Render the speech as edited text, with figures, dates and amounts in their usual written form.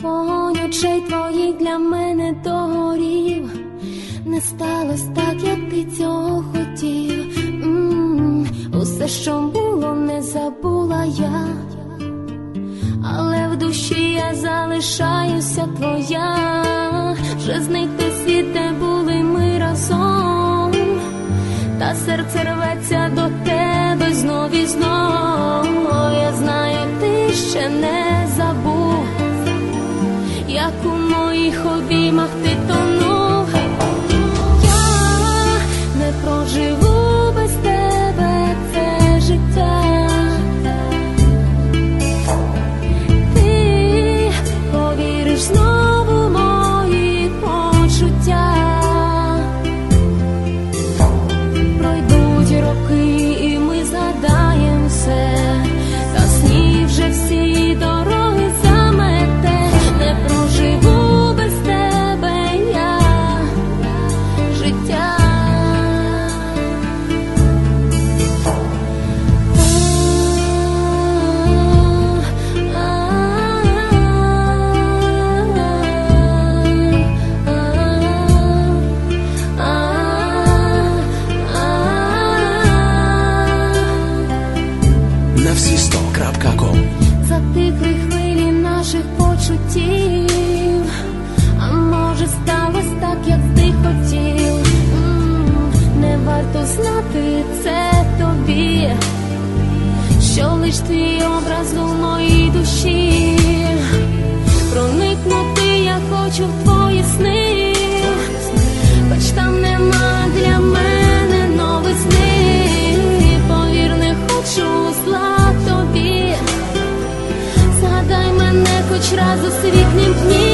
Вогонь очей твоїх для мене догорів. Не сталося так, як ти цього хотів. Усе, що було, не забула я, але в душі я залишаюся твоя. Вже зникне світ, де були ми разом, та серце рветься до тебе знов і знов. Я знаю, ти ще не забув, як у моїх обіймах ти тонув. Я не проживу без тебе це життя. Ти повіриш знову мої почуття. Пройдуть роки і ми згадаєм все, та сні вже всі дороги замете. Не проживу без тебе я життя. На всі 100.com. Затихли хвилі наших почуттів, а може сталося так, як ти хотів. Не варто знати це тобі, що лиш твій образ у моїй душі. Проникнути я хочу в твої сни, хоч там нема для мене новизни. Повір, не хочу зла тобі, згадай мене хоч раз у світлім дні.